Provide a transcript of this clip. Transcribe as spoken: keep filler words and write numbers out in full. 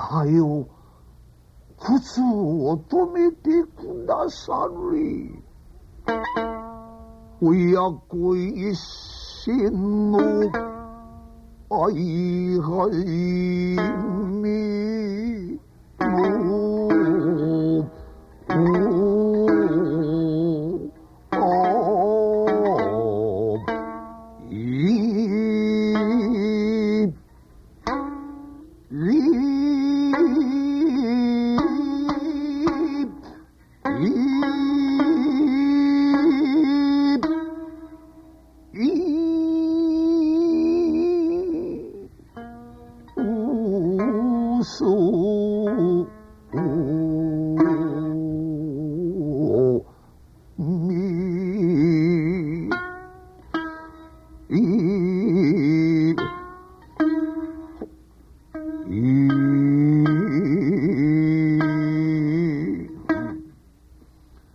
はよ靴を止めてくだされ。親子一心の愛はじめのそう